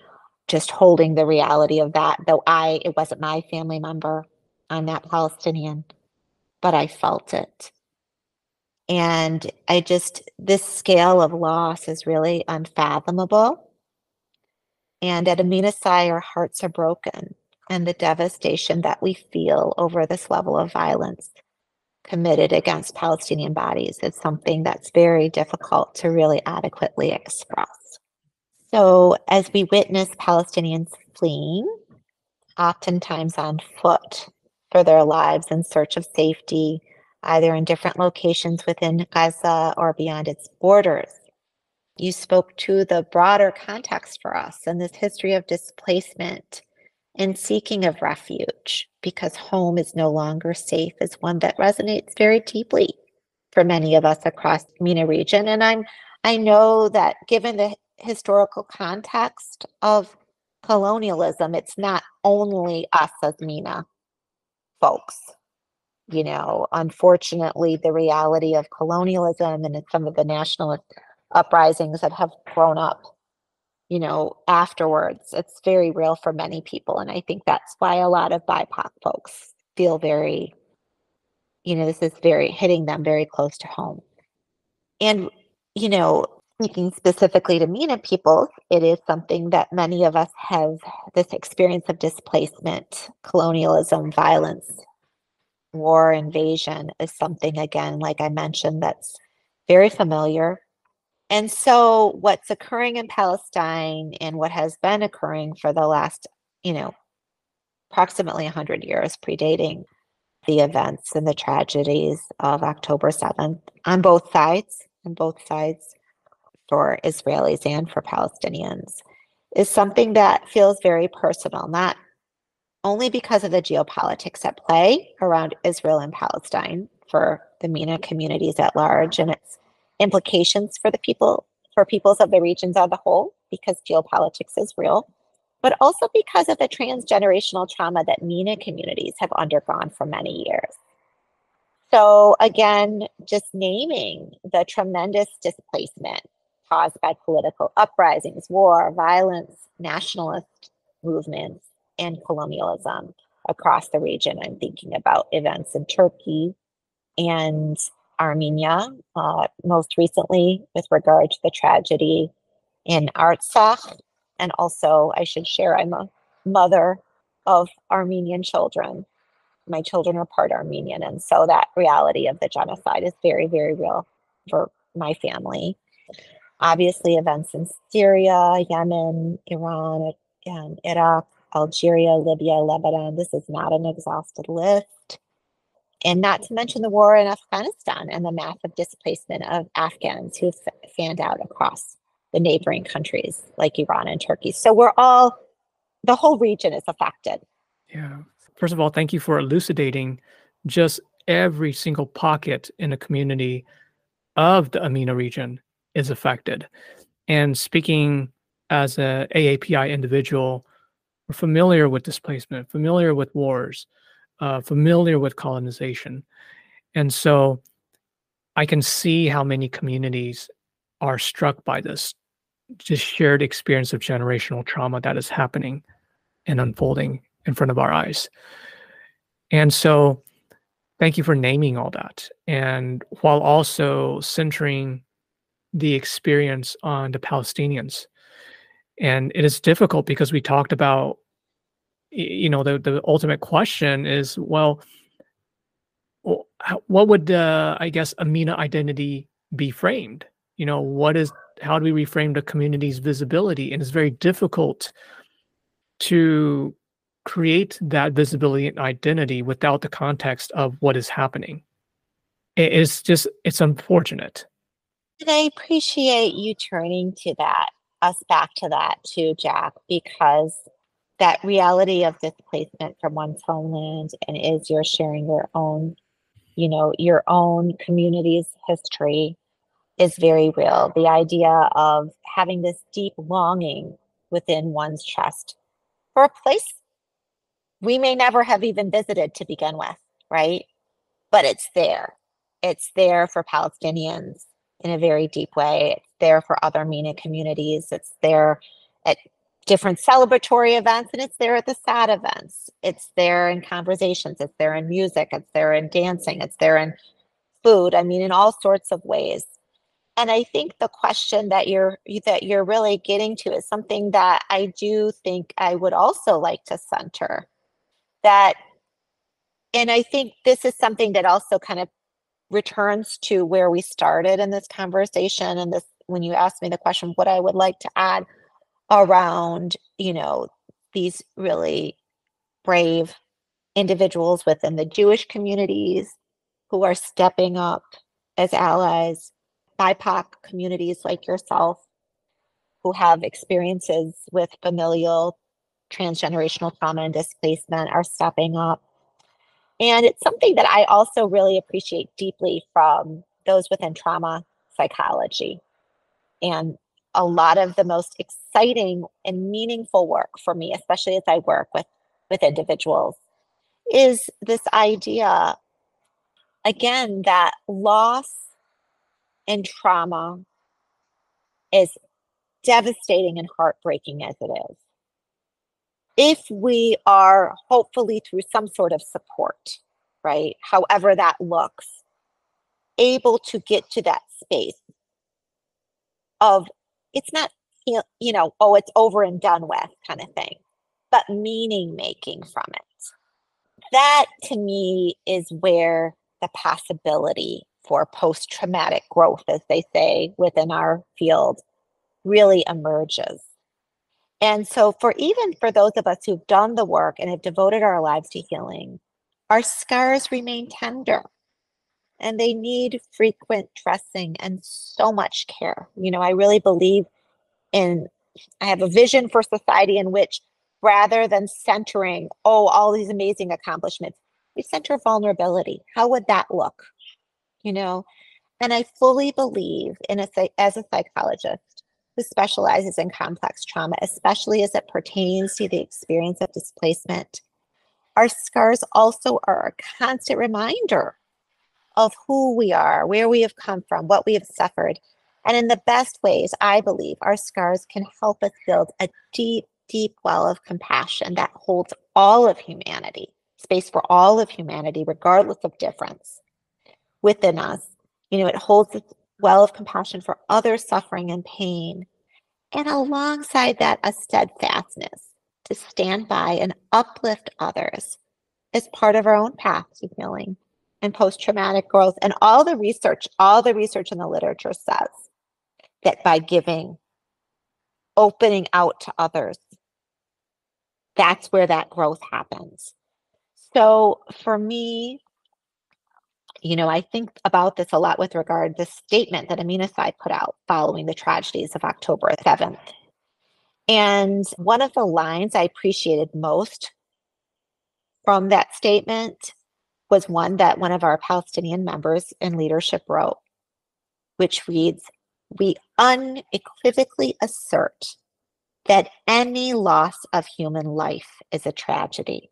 just holding the reality of that, though it wasn't my family member. I'm not Palestinian, but I felt it. And this scale of loss is really unfathomable. And at Amina Sai, our hearts are broken, and the devastation that we feel over this level of violence committed against Palestinian bodies is something that's very difficult to really adequately express. So as we witness Palestinians fleeing, oftentimes on foot for their lives in search of safety, either in different locations within Gaza or beyond its borders, you spoke to the broader context for us and this history of displacement and seeking of refuge because home is no longer safe is one that resonates very deeply for many of us across the MENA region. And I know that given the historical context of colonialism, it's not only us as MENA folks. You know, unfortunately, the reality of colonialism and some of the nationalist uprisings that have grown up, you know, afterwards, it's very real for many people. And I think that's why a lot of BIPOC folks feel very, you know, this is very hitting them very close to home. And, you know, speaking specifically to MENA people, it is something that many of us have this experience of displacement, colonialism, violence, war, invasion is something, again, like I mentioned, that's very familiar. And so what's occurring in Palestine and what has been occurring for the last, you know, approximately 100 years predating the events and the tragedies of October 7th on both sides, for Israelis and for Palestinians, is something that feels very personal, not only because of the geopolitics at play around Israel and Palestine for the MENA communities at large and its implications for peoples of the regions as a whole, because geopolitics is real, but also because of the transgenerational trauma that MENA communities have undergone for many years. So again, just naming the tremendous displacement caused by political uprisings, war, violence, nationalist movements, and colonialism across the region. I'm thinking about events in Turkey and Armenia, most recently with regard to the tragedy in Artsakh. And also, I should share, I'm a mother of Armenian children. My children are part Armenian. And so that reality of the genocide is very, very real for my family. Obviously, events in Syria, Yemen, Iran, and Iraq, Algeria, Libya, Lebanon. This is not an exhaustive list. And not to mention the war in Afghanistan and the massive displacement of Afghans who fanned out across the neighboring countries like Iran and Turkey. So the whole region is affected. Yeah. First of all, thank you for elucidating just every single pocket in the community of the AMENA region is affected. And speaking as a AAPI individual, we're familiar with displacement, familiar with wars, familiar with colonization. And so I can see how many communities are struck by this just shared experience of generational trauma that is happening and unfolding in front of our eyes. And so thank you for naming all that. And while also centering the experience on the Palestinians. And it is difficult because we talked about, you know, the ultimate question is, well, what would, I guess, a MENA identity be framed? You know, how do we reframe the community's visibility? And it's very difficult to create that visibility and identity without the context of what is happening. It's unfortunate. And I appreciate you turning to us back to that too, Jack, because that reality of displacement from one's homeland and is you're sharing your own, you know, your own community's history is very real. The idea of having this deep longing within one's chest for a place we may never have even visited to begin with, right? But it's there. It's there for Palestinians in a very deep way. It's there for other MENA communities. It's there different celebratory events, and it's there at the sad events. It's there in conversations. It's there in music. It's there in dancing. It's there in food. I mean, in all sorts of ways. And I think the question that you're really getting to is something that I do think I would also like to center. That, and I think this is something that also kind of returns to where we started in this conversation, and this, when you asked me the question, what I would like to add around, these really brave individuals within the Jewish communities who are stepping up as allies, BIPOC communities like yourself who have experiences with familial transgenerational trauma and displacement are stepping up. And it's something that I also really appreciate deeply from those within trauma psychology. And a lot of the most exciting and meaningful work for me, especially as I work with individuals, is this idea, again, that loss and trauma, is devastating and heartbreaking as it is, if we are hopefully through some sort of support, right, however that looks, able to get to that space of, it's not, oh, it's over and done with kind of thing, but meaning making from it. That to me is where the possibility for post-traumatic growth, as they say within our field, really emerges. And so even for those of us who've done the work and have devoted our lives to healing, our scars remain tender and they need frequent dressing and so much care. I really believe I have a vision for society in which, rather than centering, all these amazing accomplishments, we center vulnerability. How would that look? And I fully believe as a psychologist who specializes in complex trauma, especially as it pertains to the experience of displacement, our scars also are a constant reminder of who we are, where we have come from, what we have suffered. And in the best ways, I believe our scars can help us build a deep, deep well of compassion that holds all of humanity, space for all of humanity, regardless of difference within us. It holds this well of compassion for other suffering and pain. And alongside that, a steadfastness to stand by and uplift others as part of our own path to healing and post-traumatic growth. And all the research in the literature says that by giving, opening out to others, that's where that growth happens. So for me, I think about this a lot with regard to the statement that Amina Sy put out following the tragedies of October 7th. And one of the lines I appreciated most from that statement was one that one of our Palestinian members in leadership wrote, which reads, "We unequivocally assert that any loss of human life is a tragedy."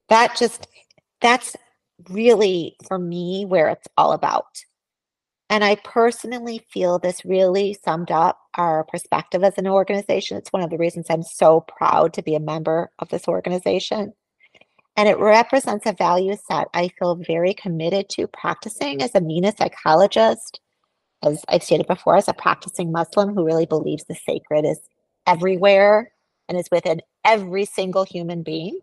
That's really, for me, where it's all about. And I personally feel this really summed up our perspective as an organization. It's one of the reasons I'm so proud to be a member of this organization. And it represents a value set I feel very committed to practicing as a MENA psychologist, as I've stated before, as a practicing Muslim who really believes the sacred is everywhere and is within every single human being.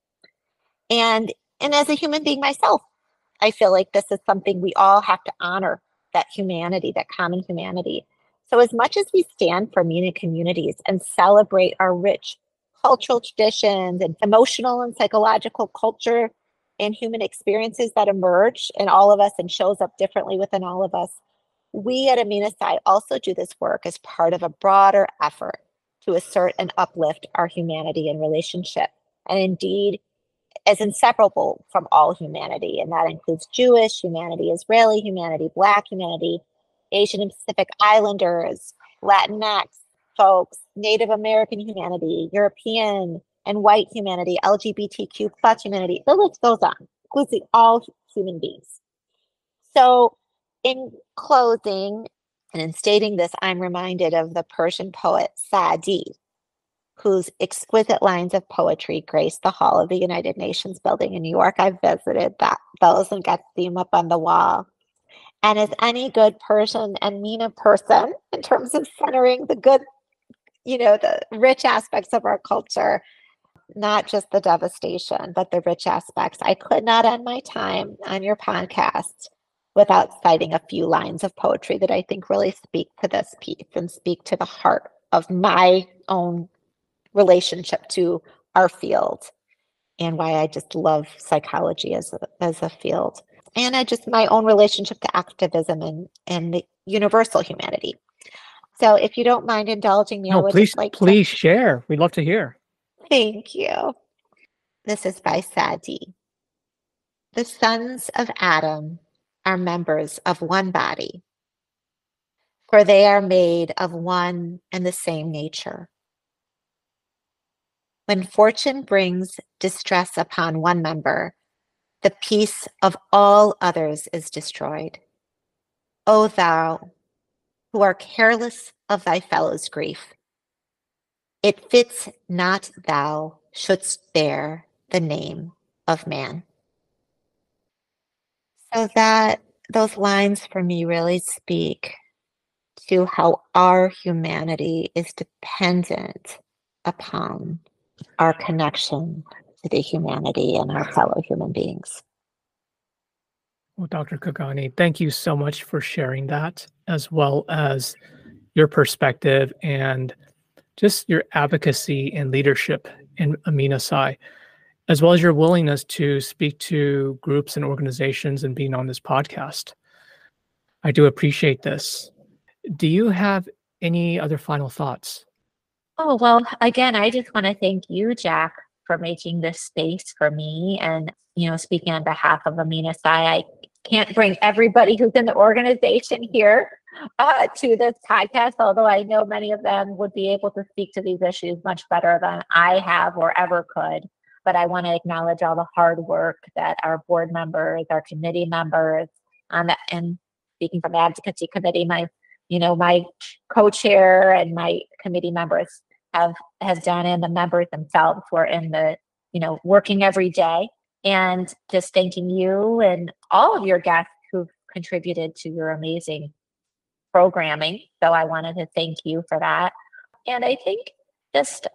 And as a human being myself, I feel like this is something we all have to honor, that humanity, that common humanity. So as much as we stand for MENA communities and celebrate our rich cultural traditions and emotional and psychological culture and human experiences that emerge in all of us and shows up differently within all of us, we at Amina Sy also do this work as part of a broader effort to assert and uplift our humanity and relationship, and indeed as inseparable from all humanity. And that includes Jewish humanity, Israeli humanity, Black humanity, Asian and Pacific Islanders, Latinx folks, Native American humanity, European and white humanity, LGBTQ plus humanity. The list goes on, including all human beings. So in closing, and in stating this, I'm reminded of the Persian poet Saadi, whose exquisite lines of poetry grace the hall of the United Nations building in New York. I've visited those and got to see them up on the wall. And as any good Persian and MENA person, in terms of centering the good, the rich aspects of our culture, not just the devastation, but the rich aspects, I could not end my time on your podcast without citing a few lines of poetry that I think really speak to this piece and speak to the heart of my own relationship to our field and why I just love psychology as a field. And my own relationship to activism and the universal humanity. So if you don't mind indulging me, I would please, just like please share. We'd love to hear. Thank you. This is by Sadi. The sons of Adam are members of one body, for they are made of one and the same nature. When fortune brings distress upon one member, the peace of all others is destroyed. O thou, who are careless of thy fellow's grief, it fits not thou shouldst bear the name of man. So those lines for me really speak to how our humanity is dependent upon our connection to the humanity and our fellow human beings. Well, Dr. Khagani, thank you so much for sharing that, as well as your perspective and just your advocacy and leadership in Amina Psi, as well as your willingness to speak to groups and organizations and being on this podcast. I do appreciate this. Do you have any other final thoughts? Oh, well, again, I just want to thank you, Jack, for making this space for me. And, speaking on behalf of Amina Psi, I can't bring everybody who's in the organization here to this podcast, although I know many of them would be able to speak to these issues much better than I have or ever could. But I want to acknowledge all the hard work that our board members, our committee members, and speaking from the advocacy committee, my co-chair and my committee members have done, and the members themselves who are in the, working every day. And just thanking you and all of your guests who've contributed to your amazing programming. So I wanted to thank you for that. And I think just,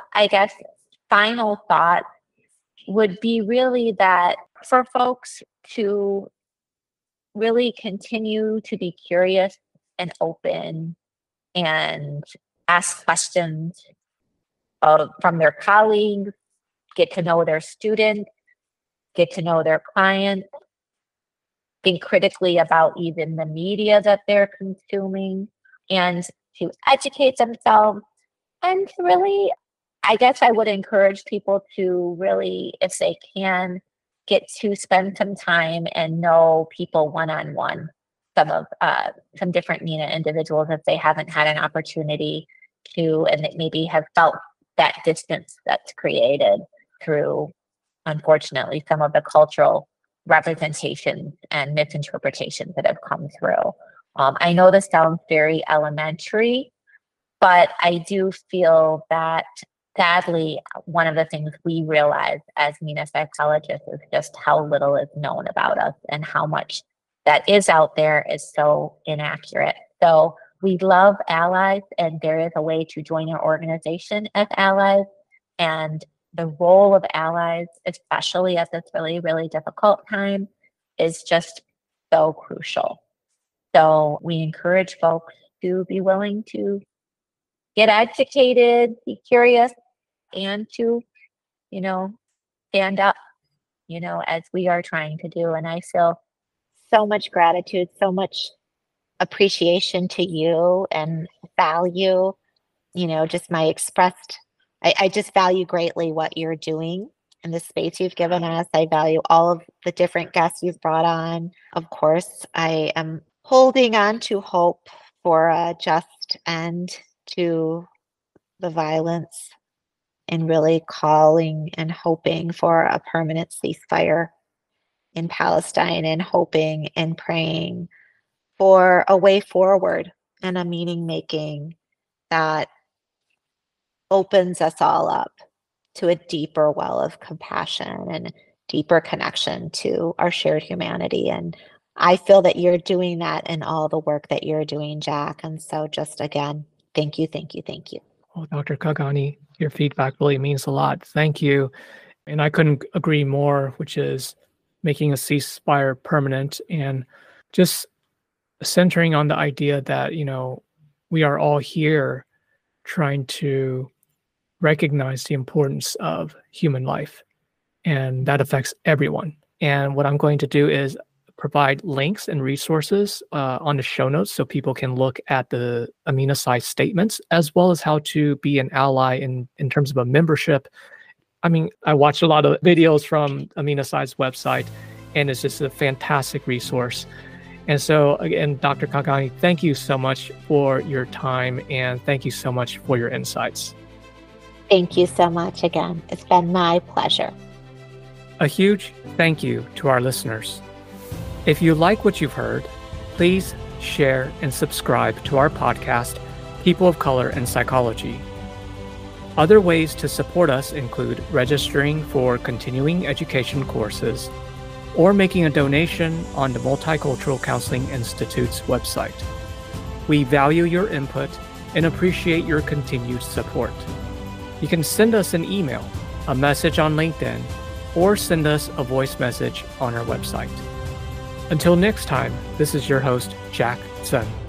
final thought would be really that for folks to really continue to be curious and open and ask questions from their colleagues, get to know their students, get to know their clients, think critically about even the media that they're consuming, and to educate themselves. And really, I guess I would encourage people to really, if they can, get to spend some time and know people one-on-one, some different MENA individuals if they haven't had an opportunity to, and that maybe have felt that distance that's created through, unfortunately, some of the cultural representations and misinterpretations that have come through. I know this sounds very elementary, but I do feel that sadly, one of the things we realize as MENA psychologists is just how little is known about us and how much that is out there is so inaccurate. So we love allies, and there is a way to join our organization as allies. And the role of allies, especially at this really, really difficult time, is just so crucial. So we encourage folks to be willing to get educated, be curious, and to, stand up, as we are trying to do. And I feel so much gratitude, so much appreciation to you and value, just my expressed, I just value greatly what you're doing and the space you've given us. I value all of the different guests you've brought on. Of course, I am holding on to hope for a just end to the violence and really calling and hoping for a permanent ceasefire in Palestine, and hoping and praying for a way forward and a meaning making that opens us all up to a deeper well of compassion and deeper connection to our shared humanity. And I feel that you're doing that in all the work that you're doing, Jack. And so just again, thank you, thank you, thank you. Well, Dr. Kagani, your feedback really means a lot. Thank you. And I couldn't agree more, which is making a ceasefire permanent and just centering on the idea that, we are all here trying to recognize the importance of human life, and that affects everyone. And what I'm going to do is provide links and resources on the show notes so people can look at the Amina Sai statements, as well as how to be an ally in terms of a membership. I mean, I watched a lot of videos from Amina Sai's website, and it's just a fantastic resource. And so, again, Dr. Kagani, thank you so much for your time, and thank you so much for your insights. Thank you so much again. It's been my pleasure. A huge thank you to our listeners. If you like what you've heard, please share and subscribe to our podcast, People of Color and Psychology. Other ways to support us include registering for continuing education courses or making a donation on the Multicultural Counseling Institute's website. We value your input and appreciate your continued support. You can send us an email, a message on LinkedIn, or send us a voice message on our website. Until next time, this is your host, Jack Sun.